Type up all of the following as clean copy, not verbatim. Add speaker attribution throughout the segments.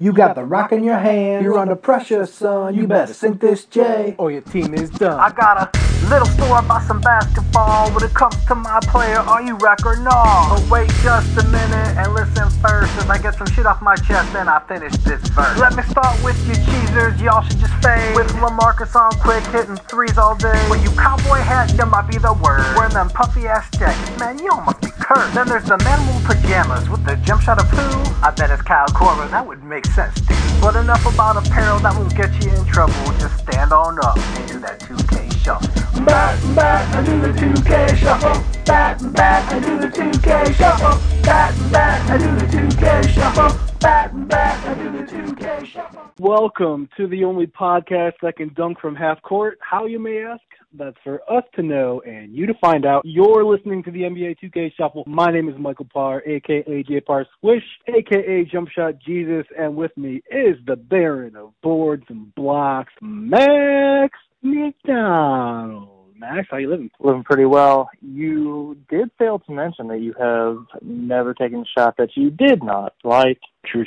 Speaker 1: You got the rock in your hand, you're under pressure, son. You better sink this J, or your team is done.
Speaker 2: I got a little story about some basketball. When it comes to my player, are you wreck or no? But wait just a minute and listen first, as I get some shit off my chest and I finish this verse. Let me start with you cheesers, y'all should just fade. With LaMarcus on quick, hitting threes all day. When you cowboy hat, you might be the word. Wearing them puffy ass jackets, man, you almost be cursed. Then there's the manimal pajamas with the jump shot of who? I bet it's Kyle Korver, that would make sense, dude. But enough about apparel, that won't get you in trouble. Just stand on up and do that 2K shuffle.
Speaker 1: Bat, bat, I do the 2K shuffle. Bat, bat, I do the 2K shuffle. Bat, bat, I do the 2K shuffle. Bat, bat, I do the 2K shuffle.
Speaker 3: Welcome to the only podcast that can dunk from half court. How, you may ask? That's for us to know and you to find out. You're listening to the NBA 2K Shuffle. My name is Michael Parr, a.k.a. J. Parr Swish, a.k.a. Jump Shot Jesus, and with me is the Baron of Boards and Blocks, Max McDonald. Max, how you living?
Speaker 4: Living pretty well. You did fail to mention that you have never taken a shot that you did not like
Speaker 3: True.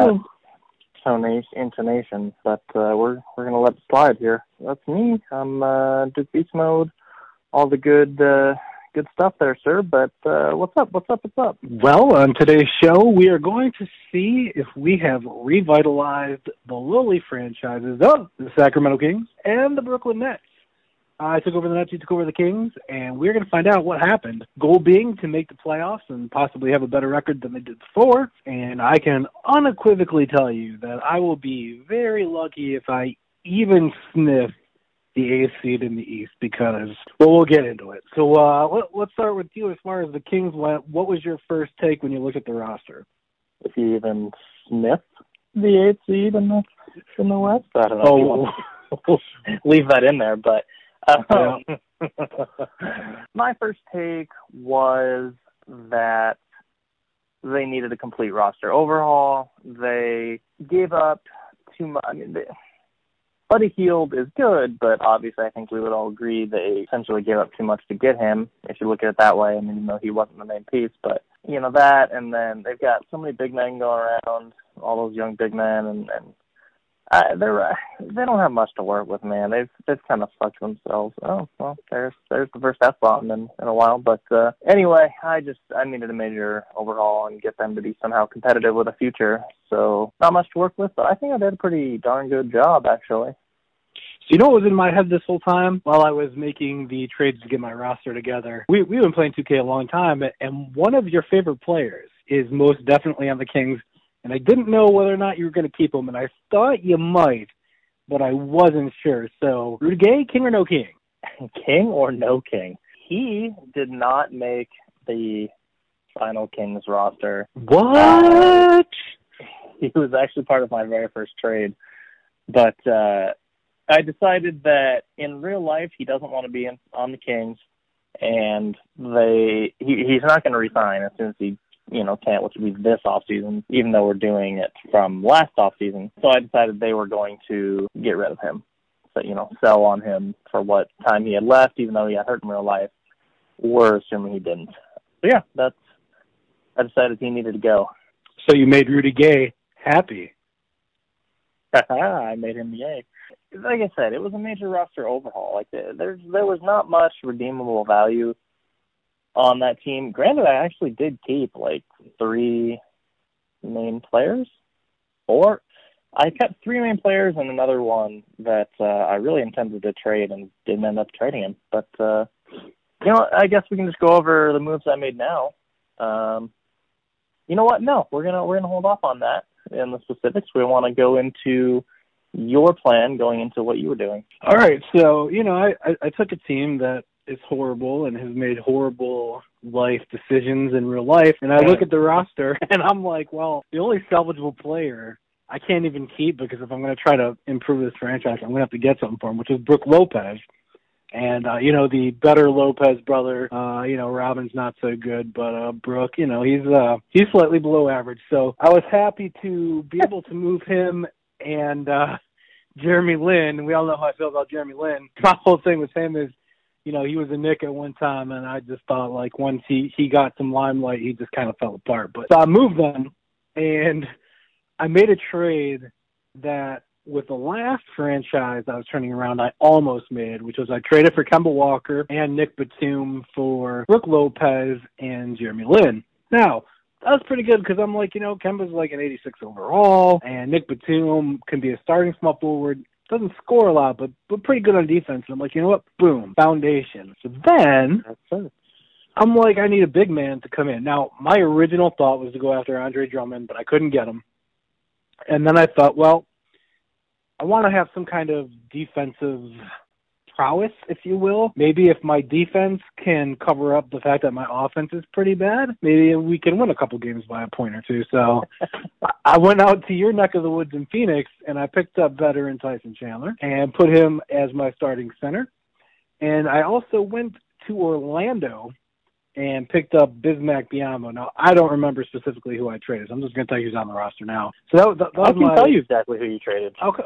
Speaker 4: Intonation, but we're going to let it slide here. That's me. I'm Duke Beast Mode. All the good stuff there, sir. But what's up?
Speaker 3: Well, on today's show, we are going to see if we have revitalized the lowly franchises of the Sacramento Kings and the Brooklyn Nets. I took over the Nets, you took over the Kings, and we're going to find out what happened. Goal being to make the playoffs and possibly have a better record than they did before. And I can unequivocally tell you that I will be very lucky if I even sniff the eighth seed in the East because, well, we'll get into it. So let's start with you as far as the Kings went. What was your first take when you looked at the roster?
Speaker 4: If you even sniff the eighth seed in the West, I don't know. Leave that in there, but my first take was that they needed a complete roster overhaul. They gave up too much. I mean, Buddy Hield is good, but obviously I think we would all agree they essentially gave up too much to get him, if you look at it that way. I mean, even though he wasn't the main piece, but, you know, that, and then they've got so many big men going around, all those young big men, and they don't have much to work with, man. They've kind of fucked themselves. Oh, well, there's the first F-bomb in a while. But anyway, I needed a major overhaul and get them to be somehow competitive with a future. So not much to work with, but I think I did a pretty darn good job, actually.
Speaker 3: So you know what was in my head this whole time while I was making the trades to get my roster together? We've been playing 2K a long time, and one of your favorite players is most definitely on the Kings. And I didn't know whether or not you were going to keep him, and I thought you might, but I wasn't sure. So, Rudy Gay, king or no king?
Speaker 4: King or no king? He did not make the final Kings roster.
Speaker 3: What?
Speaker 4: He was actually part of my very first trade. But I decided that in real life, he doesn't want to be on the Kings, and he's not going to resign as soon as he can't, which would be this offseason, even though we're doing it from last offseason. So I decided they were going to get rid of him. So, sell on him for what time he had left, even though he got hurt in real life. We're assuming he didn't. So, yeah, I decided he needed to go.
Speaker 3: So you made Rudy Gay happy.
Speaker 4: I made him gay. Like I said, it was a major roster overhaul. Like there was not much redeemable value on that team. Granted, I actually did keep like 3 main players. 4. I kept 3 main players and another one that I really intended to trade and didn't end up trading him. But I guess we can just go over the moves I made now. You know what? No, we're gonna hold off on that in the specifics. We want to go into your plan going into what you were doing.
Speaker 3: All right. So I took a team that is horrible and has made horrible life decisions in real life. And I look at the roster and I'm like, well, the only salvageable player I can't even keep because if I'm going to try to improve this franchise, I'm going to have to get something for him, which is Brook Lopez. And, the better Lopez brother, Robin's not so good, but Brook, he's slightly below average. So I was happy to be able to move him and Jeremy Lin. We all know how I feel about Jeremy Lin. My whole thing with him is, he was a Knick at one time, and I just thought, like, once he got some limelight, he just kind of fell apart. But so I moved them, and I made a trade that with the last franchise I was turning around, I almost made, which was I traded for Kemba Walker and Nick Batum for Brook Lopez and Jeremy Lin. Now, that was pretty good because I'm like, Kemba's like an 86 overall, and Nick Batum can be a starting small forward. Doesn't score a lot, but pretty good on defense. And I'm like, you know what? Boom, foundation. So then I'm like, I need a big man to come in. Now, my original thought was to go after Andre Drummond, but I couldn't get him. And then I thought, well, I want to have some kind of defensive prowess, if you will. Maybe if my defense can cover up the fact that my offense is pretty bad, maybe we can win a couple games by a point or two. So I went out to your neck of the woods in Phoenix, and I picked up veteran Tyson Chandler and put him as my starting center. And I also went to Orlando and picked up Bismack Biyombo. Now, I don't remember specifically who I traded. So I'm just going to tell you who's on the roster now. So that
Speaker 4: I can tell you exactly who you traded.
Speaker 3: Okay.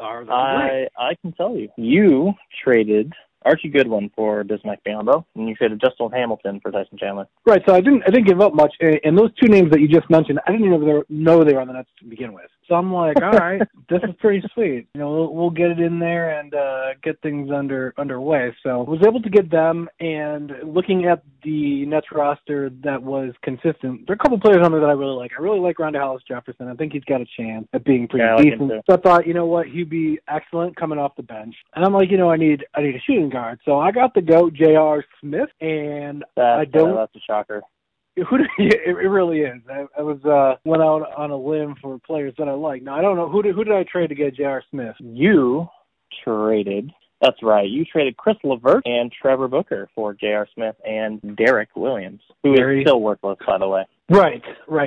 Speaker 4: I can tell you. You traded Archie Goodwin for Bismack Biyombo, and you traded Justin Hamilton for Tyson Chandler.
Speaker 3: Right, so I didn't give up much. And those two names that you just mentioned, I didn't even know they were on the Nets to begin with. So I'm like, all right, this is pretty sweet. We'll get it in there and get things underway. So I was able to get them, and looking at the Nets roster that was consistent, there are a couple players on there that I really like. I really like Rondae Hollis-Jefferson. I think he's got a chance at being pretty decent. So I thought, you know what, he'd be excellent coming off the bench. And I'm like, I need a shooting guard. So I got the GOAT, J.R. Smith, and
Speaker 4: that's a shocker.
Speaker 3: It really is. I was went out on a limb for players that I like. Now I don't know who did I trade to get J.R. Smith.
Speaker 4: You traded. That's right. You traded Chris LeVert and Trevor Booker for J.R. Smith and Derek Williams, who is still worthless, by the way.
Speaker 3: Right.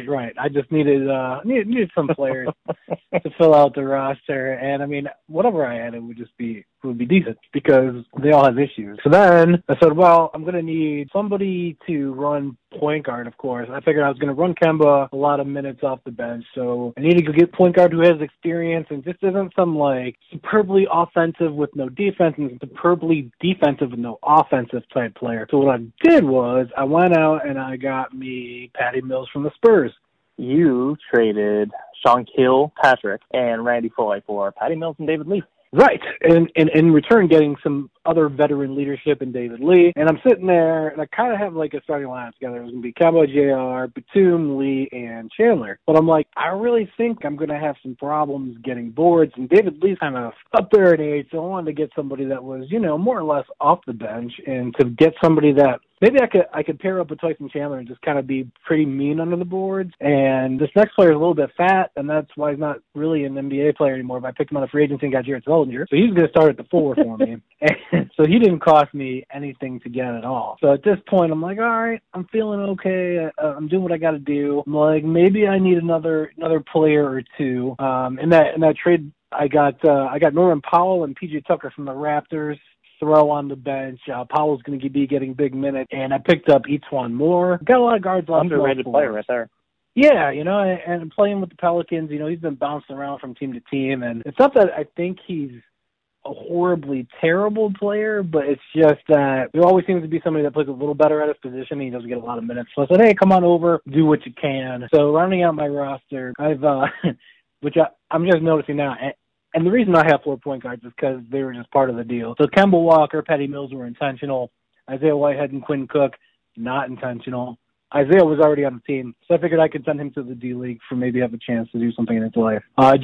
Speaker 3: I just needed some players to fill out the roster, and I mean, whatever I had, it would be decent because they all have issues. So then I said, well, I'm going to need somebody to run point guard, of course. I figured I was going to run Kemba a lot of minutes off the bench, so I need to go get point guard who has experience and just isn't some like superbly offensive with no defense and superbly defensive with no offensive type player. So what I did was I went out and I got me Patty Mills from the Spurs.
Speaker 4: You traded Sean Kilpatrick and Randy Foye for Patty Mills and David Lee.
Speaker 3: Right, and in return getting some other veteran leadership in David Lee. And I'm sitting there, and I kind of have like a starting lineup together. It was going to be Kemba, JR, Batum, Lee, and Chandler. But I'm like, I really think I'm going to have some problems getting boards. And David Lee's kind of up there in age, so I wanted to get somebody that was, more or less off the bench, and to get somebody that maybe I could pair up with Tyson Chandler and just kind of be pretty mean under the boards. And this next player is a little bit fat, and that's why he's not really an NBA player anymore. But I picked him on a free agency and got Jared Sullinger. So he's going to start at the 4 for me. And so he didn't cost me anything to get at all. So at this point, I'm like, all right, I'm feeling okay. I'm doing what I got to do. I'm like, maybe I need another player or two. In that trade, I got Norman Powell and PJ Tucker from the Raptors. Throw on the bench. Powell's going to be getting big minutes, and I picked up Etuan Moore. Got a lot of guards left.
Speaker 4: Underrated player right there.
Speaker 3: Yeah, and playing with the Pelicans, he's been bouncing around from team to team, and it's not that I think he's a horribly terrible player, but it's just that there always seems to be somebody that plays a little better at his position, and he doesn't get a lot of minutes. So I said, hey, come on over, do what you can. So rounding out my roster, I've which I'm just noticing now. And the reason I have 4 point guards is because they were just part of the deal. So Kemba Walker, Patty Mills were intentional. Isaiah Whitehead and Quinn Cook, not intentional. Isaiah was already on the team, so I figured I could send him to the D-League for maybe have a chance to do something in his life.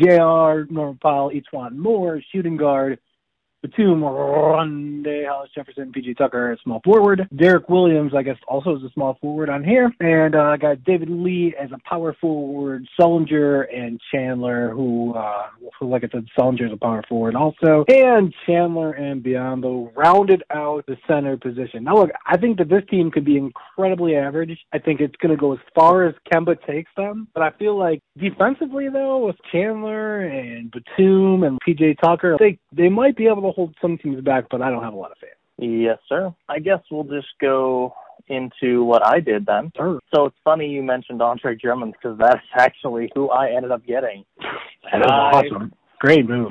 Speaker 3: JR, Norman Powell, Etuan Moore, shooting guard. Batum, Rondae Hollis-Jefferson, PJ Tucker, small forward. Derek Williams, I guess, also is a small forward on here. And I got David Lee as a power forward, Sullinger and Chandler, who like I said, Sullinger is a power forward also. And Chandler and Biyombo rounded out the center position. Now, look, I think that this team could be incredibly average. I think it's going to go as far as Kemba takes them. But I feel like defensively, though, with Chandler and Batum and PJ Tucker, they might be able to hold some teams back, but I don't have a lot of faith.
Speaker 4: Yes, sir. I guess we'll just go into what I did then.
Speaker 3: Sure.
Speaker 4: So it's funny you mentioned Andre Drummond because that's actually who I ended up getting.
Speaker 3: That is awesome. Great move.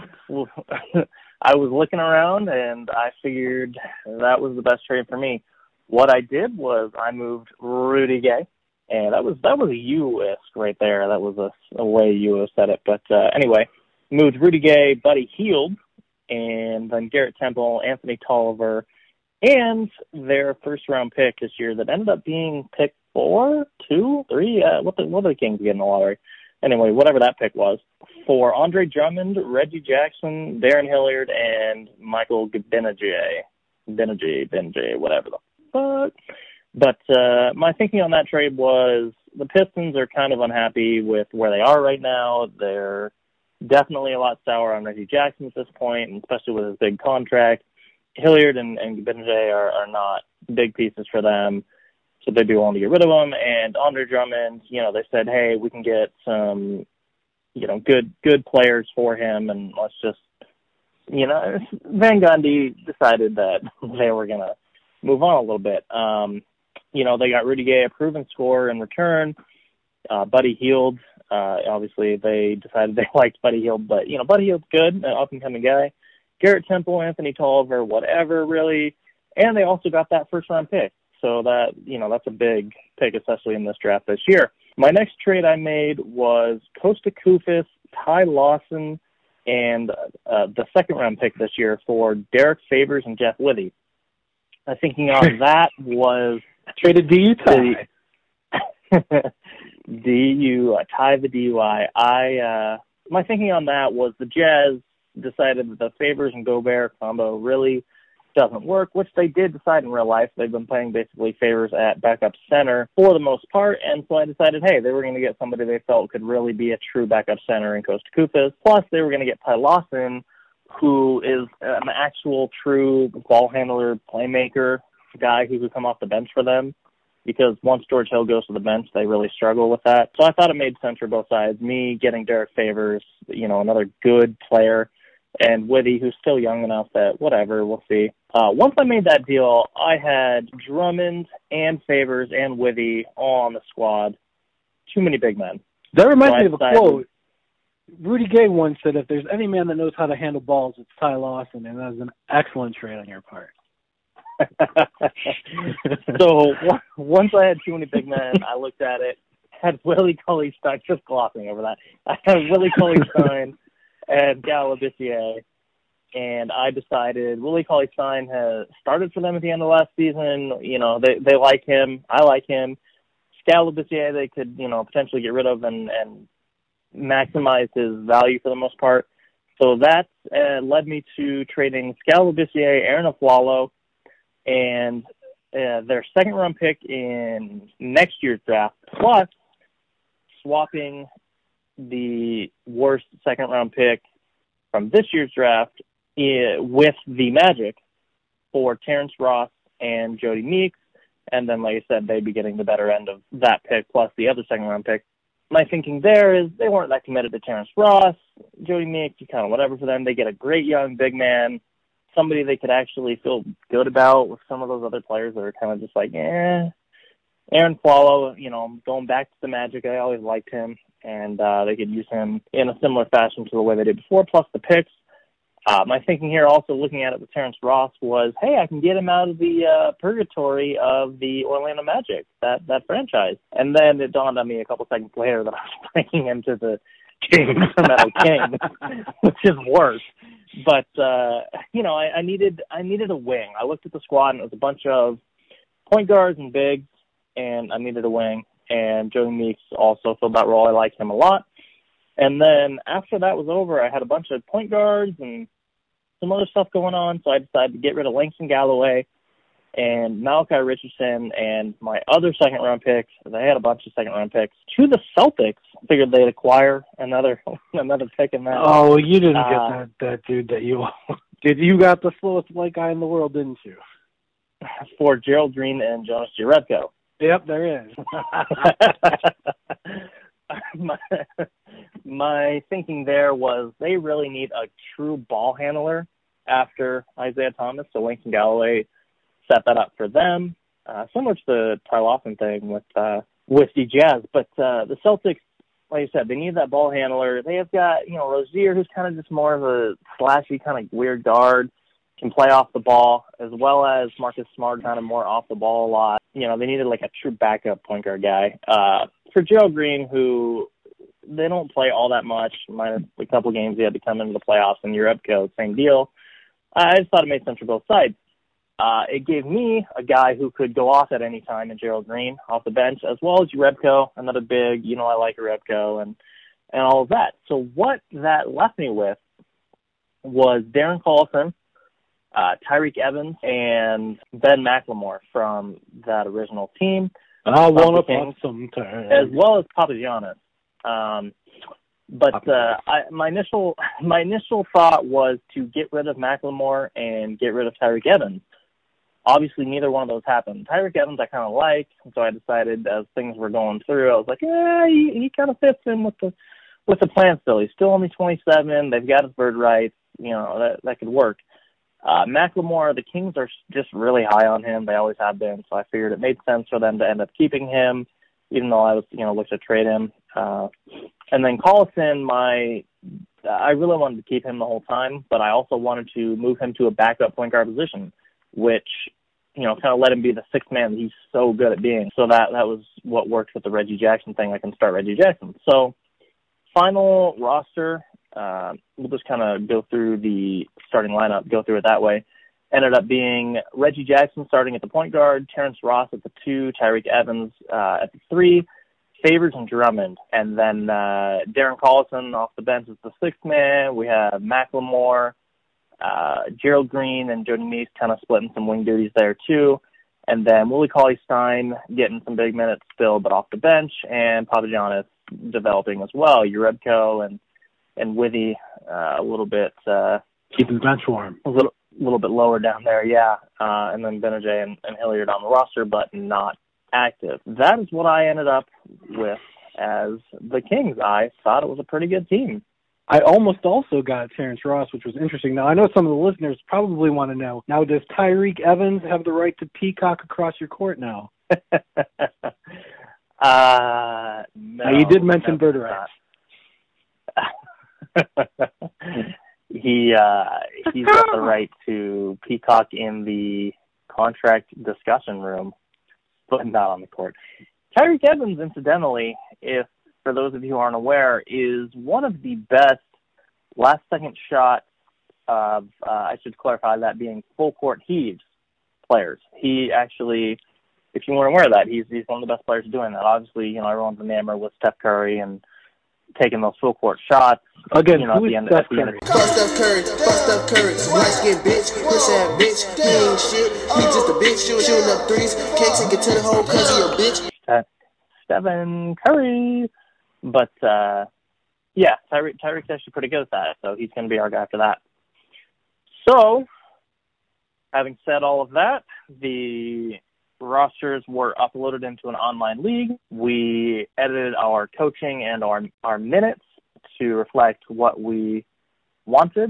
Speaker 4: I was looking around and I figured that was the best trade for me. What I did was I moved Rudy Gay And that was a you-isk right there. That was a way you said it. But anyway, moved Rudy Gay, Buddy Hield, and then Garrett Temple, Anthony Tolliver, and their first-round pick this year that ended up being pick 4, 2, 3. What did the Kings get in the lottery? Anyway, whatever that pick was, for Andre Drummond, Reggie Jackson, Darren Hilliard, and Michael Gbinije, whatever the fuck. But my thinking on that trade was the Pistons are kind of unhappy with where they are right now. They're definitely a lot sour on Reggie Jackson at this point, and especially with his big contract. Hilliard and Gbinije are not big pieces for them, so they'd be willing to get rid of them. And Andre Drummond, they said, hey, we can get some, good players for him, and let's just, Van Gundy decided that they were going to move on a little bit. They got Rudy Gay, a proven scorer in return. Buddy Hield, obviously they decided they liked Buddy Hield, but, Buddy Hield's good, an up-and-coming guy. Garrett Temple, Anthony Tolliver, whatever, really. And they also got that first-round pick. So that, that's a big pick, especially in this draft this year. My next trade I made was Kosta Koufos, Ty Lawson, and the second-round pick this year for Derek Favors and Jeff Withey. My thinking on that was...
Speaker 3: Traded DU tie.
Speaker 4: Tie the DUI. My thinking on that was the Jazz decided that the Favors and Gobert combo really doesn't work, which they did decide in real life. They've been playing basically Favors at backup center for the most part, and so I decided, hey, they were going to get somebody they felt could really be a true backup center in Kosta Koufos. Plus, they were going to get Ty Lawson, who is an actual true ball handler, playmaker, guy who could come off the bench for them, because once George Hill goes to the bench, they really struggle with that. So I thought it made sense for both sides. Me getting Derek Favors, another good player, and Withey, who's still young enough that whatever, we'll see. Once I made that deal, I had Drummond and Favors and Withey all on the squad. Too many big men.
Speaker 3: That reminds me of a quote. Rudy Gay once said, if there's any man that knows how to handle balls, it's Ty Lawson, and that was an excellent trade on your part.
Speaker 4: So once I had too many big men, I looked at it, had Willie Cauley-Stein, just glossing over that. I had Willie Cauley-Stein and Gal Labissiere, and I decided Willie Cauley-Stein has started for them at the end of last season. They like him. I like him. Gal Labissiere they could, potentially get rid of and maximize his value for the most part. So that led me to trading Gal Labissiere, Aaron Aflalo, and their second-round pick in next year's draft, plus swapping the worst second-round pick from this year's draft with the Magic for Terrence Ross and Jody Meeks. And then, like I said, they'd be getting the better end of that pick plus the other second-round pick. My thinking there is they weren't that committed to Terrence Ross. Jody Meeks, kind of whatever for them. They get a great young big man, somebody they could actually feel good about with some of those other players that are kind of just like, Aaron Aflalo, going back to the Magic, I always liked him, and they could use him in a similar fashion to the way they did before, plus the picks. My thinking here, also looking at it with Terrence Ross, was, hey, I can get him out of the purgatory of the Orlando Magic, that franchise. And then it dawned on me a couple seconds later that I was bringing him to the Sacramento Kings, which is worse. But I needed a wing. I looked at the squad and it was a bunch of point guards and bigs, and I needed a wing. And Jody Meeks also filled that role. I liked him a lot. And then after that was over, I had a bunch of point guards and some other stuff going on, so I decided to get rid of Langston Galloway and Malachi Richardson and my other second-round picks. They had a bunch of second-round picks to the Celtics. Figured they'd acquire another pick in that.
Speaker 3: Oh, you didn't get that dude that you did. You got the slowest white guy in the world, didn't you?
Speaker 4: For Gerald Green and Jonas Jerebko.
Speaker 3: Yep, there is.
Speaker 4: My thinking there was they really need a true ball handler after Isaiah Thomas, so Langston Galloway set that up for them, similar to the Ty Lawson thing with the Jazz. But the Celtics, like I said, they need that ball handler. They have got, Rozier, who's kind of just more of a flashy kind of weird guard. can play off the ball, as well as Marcus Smart, kind of more off the ball a lot. You know, they needed like a true backup point guard guy. For Gerald Green, who they don't play all that much, minus a couple games he had to come into the playoffs, and Jerebko, same deal. I just thought it made sense for both sides. It gave me a guy who could go off at any time in Gerald Green off the bench, as well as Jerebko, another big, you know, I like Jerebko, and all of that. So what that left me with was Darren Collison, Tyreke Evans, and Ben McLemore from that original team.
Speaker 3: I want to pop some time.
Speaker 4: As well as Papagiannis. My initial thought was to get rid of McLemore and get rid of Tyreke Evans. Obviously, neither one of those happened. Tyreke Evans I kind of liked, so I decided as things were going through, I was like, he kind of fits in with the plan still. He's still only 27. They've got his bird rights. You know, that could work. McLemore, the Kings are just really high on him. They always have been, so I figured it made sense for them to end up keeping him, even though I was, looked to trade him. And then Collison, I really wanted to keep him the whole time, but I also wanted to move him to a backup point guard position, which, kind of let him be the sixth man that he's so good at being. So that was what worked with the Reggie Jackson thing. I can start Reggie Jackson. So final roster, we'll just kind of go through the starting lineup, go through it that way. Ended up being Reggie Jackson starting at the point guard, Terrence Ross at the 2, Tyreke Evans at the 3, Favors and Drummond. And then Darren Collison off the bench is the sixth man. We have McLemore, Gerald Green, and Jody Meese kind of splitting some wing duties there too. And then Willie Cauley-Stein getting some big minutes still, but off the bench, and Papagiannis developing as well. Jerebko and Withy a little bit
Speaker 3: keeping the bench warm.
Speaker 4: A little bit lower down there, yeah. And then Benajay and Hilliard on the roster, but not active. That is what I ended up with as the Kings. I thought it was a pretty good team.
Speaker 3: I almost also got Terrence Ross, which was interesting. Now, I know some of the listeners probably want to know, now does Tyreke Evans have the right to peacock across your court now?
Speaker 4: No.
Speaker 3: Now, you did mention bird rights.
Speaker 4: He's got the right to peacock in the contract discussion room, but not on the court. Tyreke Evans, incidentally, for those of you who aren't aware, is one of the best last-second shots of, I should clarify that, being full-court heaves players. He actually, if you weren't aware of that, he's one of the best players doing that. Obviously, everyone's enamored with Steph Curry and taking those full-court shots.
Speaker 3: Again,
Speaker 4: who is Steph Curry?
Speaker 5: Fuck Steph Curry, light-skinned bitch, pussy-ass bitch, he ain't shit, he just a bitch, shooting up threes, can't take it to the hole cause he a bitch.
Speaker 4: Stephen Curry. But, Tyreke's actually pretty good at that, so he's going to be our guy for that. So, having said all of that, the rosters were uploaded into an online league. We edited our coaching and our minutes to reflect what we wanted,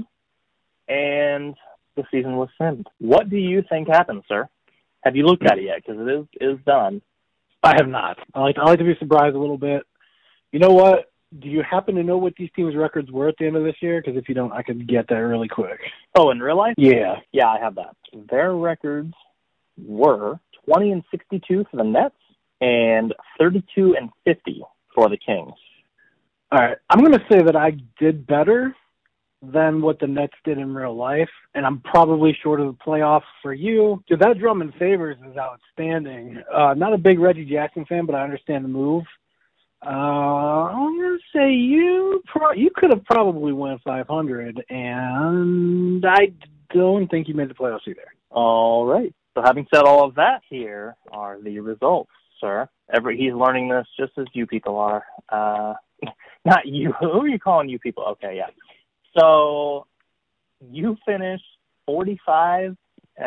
Speaker 4: and the season was simmed. What do you think happened, sir? Have you looked at it yet? Because it is done.
Speaker 3: I have not. I like to be surprised a little bit. You know what? Do you happen to know what these teams' records were at the end of this year? Because if you don't, I could get that really quick.
Speaker 4: Oh, in real life?
Speaker 3: Yeah.
Speaker 4: Yeah, I have that. Their records were 20-62 for the Nets and 32-50 for the Kings.
Speaker 3: All right. I'm going to say that I did better than what the Nets did in real life, and I'm probably short of the playoffs for you. So that Drummond Favors is outstanding. Not a big Reggie Jackson fan, but I understand the move. I'm going to say you could have probably went 500, and I don't think you made the playoffs either.
Speaker 4: All right. So having said all of that, here are the results, sir. He's learning this just as you people are. Not you. Who are you calling you people? Okay, yeah. So you finished 45-37.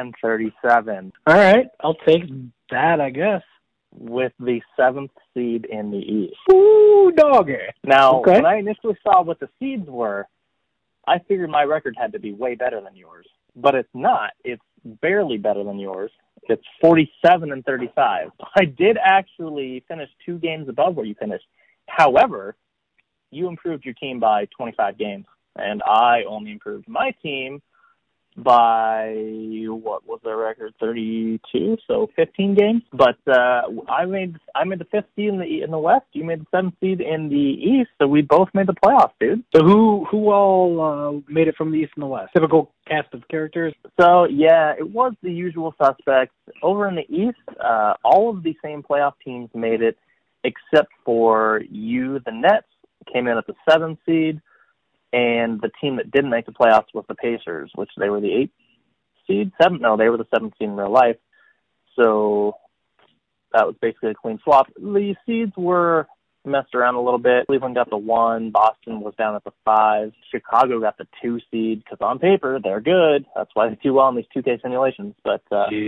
Speaker 3: All right. I'll take that, I guess.
Speaker 4: With the 7th seed in the East.
Speaker 3: Ooh, doggy.
Speaker 4: Now,
Speaker 3: okay.
Speaker 4: When I initially saw what the seeds were, I figured my record had to be way better than yours. But it's not. It's barely better than yours. It's 47-35. I did actually finish 2 games above where you finished. However, you improved your team by 25 games, and I only improved my team by, what was their record, 32, so 15 games. But I made the 5th seed in the West. You made the 7th seed in the East, so we both made the playoffs, dude.
Speaker 3: So who all made it from the East and the West? Typical cast of characters?
Speaker 4: So, yeah, it was the usual suspects. Over in the East, all of the same playoff teams made it, except for you, the Nets, came in at the 7th seed. And the team that didn't make the playoffs was the Pacers, which they were the 8th seed. They were the 7th seed in real life. So that was basically a clean swap. The seeds were messed around a little bit. Cleveland got the 1. Boston was down at the 5. Chicago got the 2 seed because on paper they're good. That's why they do well in these 2K simulations. But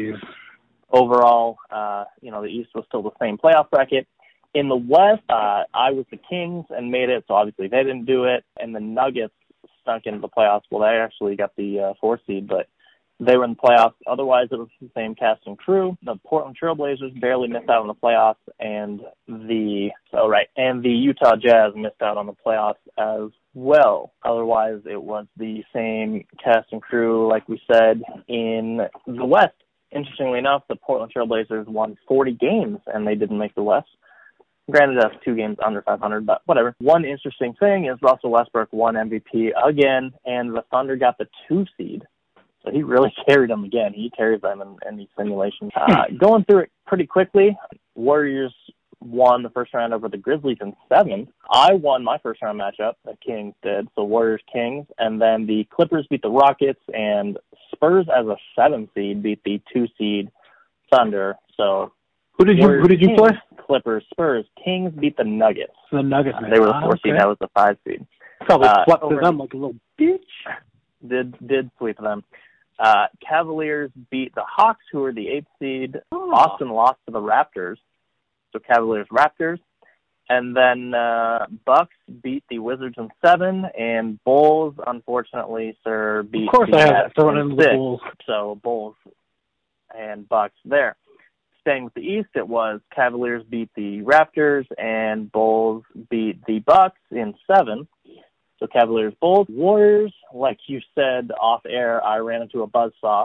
Speaker 4: overall, the East was still the same playoff bracket. In the West, I was the Kings and made it, so obviously they didn't do it. And the Nuggets stunk into the playoffs. Well, they actually got the 4 seed, but they were in the playoffs. Otherwise, it was the same cast and crew. The Portland Trail Blazers barely missed out on the playoffs, and the Utah Jazz missed out on the playoffs as well. Otherwise, it was the same cast and crew, like we said, in the West. Interestingly enough, the Portland Trail Blazers won 40 games, and they didn't make the West. Granted, that's 2 games under 500, but whatever. One interesting thing is Russell Westbrook won MVP again, and the Thunder got the 2 seed. So he really carried them again. He carries them in these simulations. Going through it pretty quickly, Warriors won the first round over the Grizzlies in 7. I won my first round matchup. The Kings did. So Warriors-Kings. And then the Clippers beat the Rockets, and Spurs as a 7 seed beat the 2 seed Thunder. So
Speaker 3: Who did you play?
Speaker 4: Clippers, Spurs. Kings beat the Nuggets.
Speaker 3: The Nuggets.
Speaker 4: They were the 4 seed. That was the 5 seed.
Speaker 3: Probably swept them like a little bitch.
Speaker 4: Did sweep them. Cavaliers beat the Hawks, who were the 8th seed. Boston lost to the Raptors. So Cavaliers-Raptors. And then Bucks beat the Wizards in 7, and Bulls, unfortunately, sir, beat
Speaker 3: of course
Speaker 4: the
Speaker 3: I have
Speaker 4: Nets
Speaker 3: to throw it
Speaker 4: in
Speaker 3: into
Speaker 4: 6.
Speaker 3: the Bulls.
Speaker 4: So Bulls and Bucks there. Staying with the East, it was Cavaliers beat the Raptors, and Bulls beat the Bucks in 7. So Cavaliers, Bulls. Warriors, like you said off air, I ran into a buzzsaw.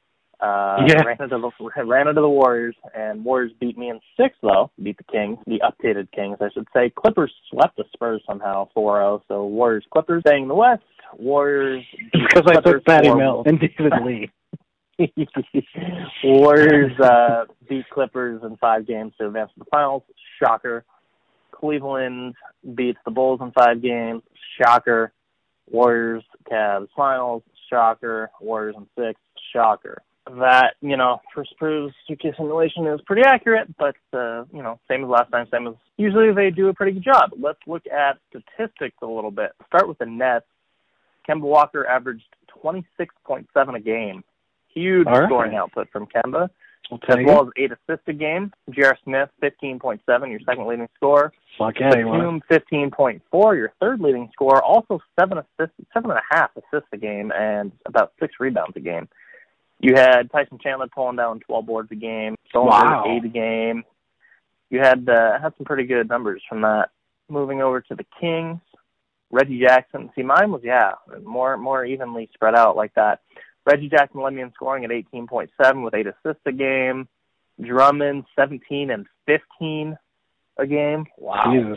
Speaker 4: Ran into the Warriors, and Warriors beat me in 6, though. Beat the Kings, the updated Kings, I should say. Clippers swept the Spurs somehow, 4-0. So Warriors, Clippers. Staying in the West, Warriors beat
Speaker 3: because
Speaker 4: the Clippers.
Speaker 3: I took Patty Mills and David Lee.
Speaker 4: Warriors beat Clippers in 5 games to advance to the finals. Shocker. Cleveland beats the Bulls in 5 games. Shocker. Warriors, Cavs finals. Shocker. Warriors in 6. Shocker. That, first proves 2K simulation is pretty accurate, but, same as last time, same as usually they do a pretty good job. Let's look at statistics a little bit. Start with the Nets. Kemba Walker averaged 26.7 a game. Huge scoring output from Kemba, as well as 8 assists a game. J.R. Smith, 15.7, your second leading scorer. Batum, 15.4, your third leading scorer. Also 7.5 assists a game and about 6 rebounds a game. You had Tyson Chandler pulling down 12 boards a game, 8 a game. You had some pretty good numbers from that. Moving over to the Kings, Reggie Jackson. See, mine was more evenly spread out like that. Reggie Jackson led me in scoring at 18.7 with 8 assists a game. Drummond, 17 and 15 a game. Wow.
Speaker 3: Jesus.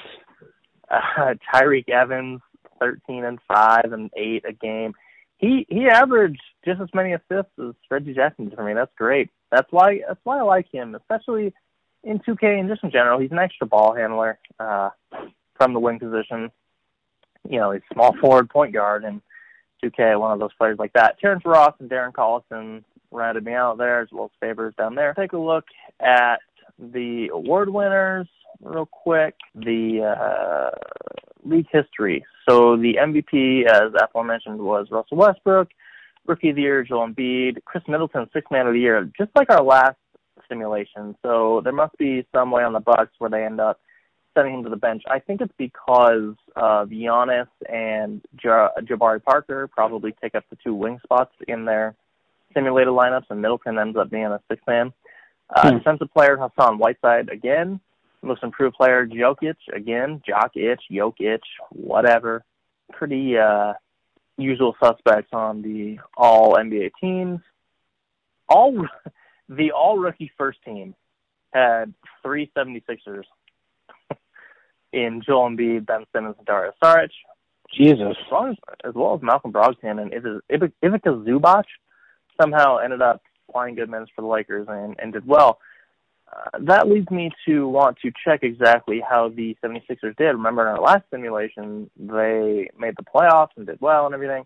Speaker 4: Tyreek Evans, 13 and 5 and 8 a game. He averaged just as many assists as Reggie Jackson did for me. That's great. That's why I like him, especially in 2K and just in general. He's an extra ball handler from the wing position. He's small forward, point guard, and 2K, one of those players like that. Terrence Ross and Darren Collison rounded me out there, as well as Favors down there. Take a look at the award winners real quick. The league history. So the MVP, as aforementioned, was Russell Westbrook. Rookie of the Year, Joel Embiid. Chris Middleton, 6th Man of the Year, just like our last simulation. So there must be some way on the Bucks where they end up sending him to the bench. I think it's because Giannis and Jabari Parker probably take up the 2 wing spots in their simulated lineups, and Middleton ends up being a 6th man. Defensive player, Hassan Whiteside, again. Most improved player, Jokic, again. Jokic, whatever. Pretty usual suspects on the all-NBA teams. The all-rookie first team had 3 76ers in Joel Embiid, Ben Simmons, and Dario Saric.
Speaker 3: Jesus.
Speaker 4: As well as Malcolm Brogdon and Ivica Zubac somehow ended up playing good minutes for the Lakers and did well. That leads me to want to check exactly how the 76ers did. Remember, in our last simulation, they made the playoffs and did well and everything.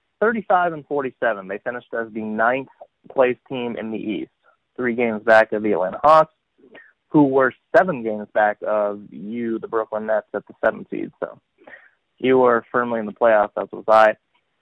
Speaker 4: 35-47. They finished as the 9th place team in the East, 3 games back of the Atlanta Hawks, who were 7 games back of the Brooklyn Nets, at the 7th seed. So you were firmly in the playoffs, as was I.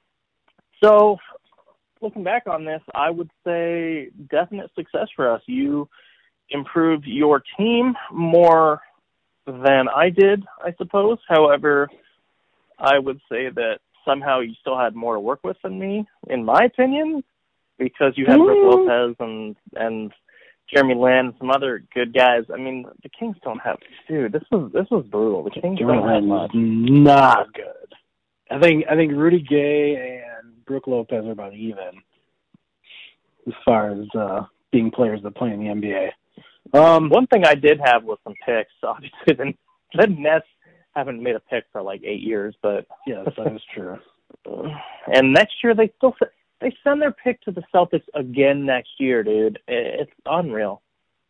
Speaker 4: So looking back on this, I would say definite success for us. You improved your team more than I did, I suppose. However, I would say that somehow you still had more to work with than me, in my opinion, because you had Rick Lopez and Jeremy Lin and some other good guys. I mean, the Kings don't have. Dude, this was brutal. The Kings don't have much.
Speaker 3: Not good. I think Rudy Gay and Brook Lopez are about even as far as being players that play in the NBA.
Speaker 4: One thing I did have was some picks. Obviously, the Nets haven't made a pick for like 8 years, but
Speaker 3: yes, that is true.
Speaker 4: And next year they send their pick to the Celtics again next year, dude. It's unreal.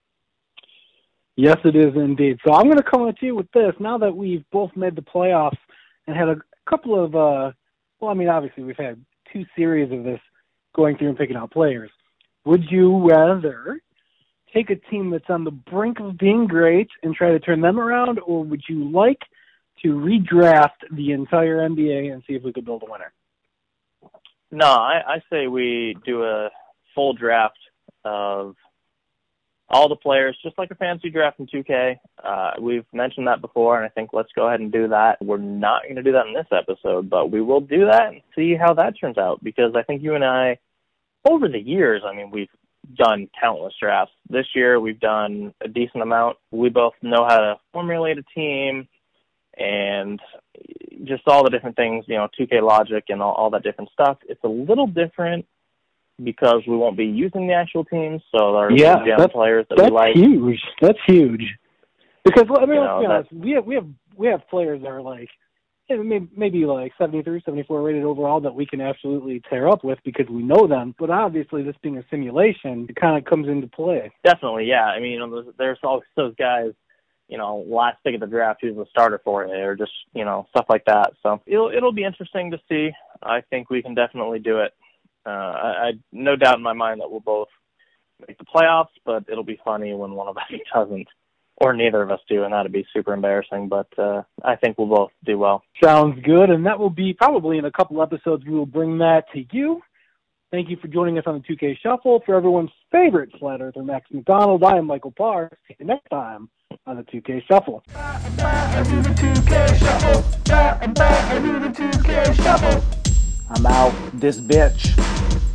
Speaker 3: Yes, it is indeed. So I'm going to come at you with this. Now that we've both made the playoffs and had a couple of, obviously we've had 2 series of this going through and picking out players. Would you rather take a team that's on the brink of being great and try to turn them around, or would you like to redraft the entire NBA and see if we could build a winner?
Speaker 4: No, I say we do a full draft of all the players, just like a fantasy draft in 2K. We've mentioned that before, and I think let's go ahead and do that. We're not going to do that in this episode, but we will do that and see how that turns out, because I think you and I, over the years, we've done countless drafts. This year we've done a decent amount. We both know how to formulate a team and just all the different things, 2K logic and all that different stuff. It's a little different because we won't be using the actual teams, so there are gem players that we like.
Speaker 3: That's huge. Because let's be honest, we have players that are like maybe like 73, 74 rated overall that we can absolutely tear up with because we know them. But obviously, this being a simulation, it kind of comes into play.
Speaker 4: Definitely, yeah. There's always those guys, last pick of the draft who's the starter for it, or just, stuff like that. So it'll be interesting to see. I think we can definitely do it. I no doubt in my mind that we'll both make the playoffs, but it'll be funny when one of us doesn't, or neither of us do, and that'd be super embarrassing. But I think we'll both do well.
Speaker 3: Sounds good, and that will be probably in a couple episodes. We will bring that to you. Thank you for joining us on the 2K Shuffle. For everyone's favorite flat earther, Max McDonald, I am Michael Parr. See you next time on the 2K Shuffle.
Speaker 1: I do the 2K Shuffle. I do the 2K Shuffle.
Speaker 6: I'm out this bitch.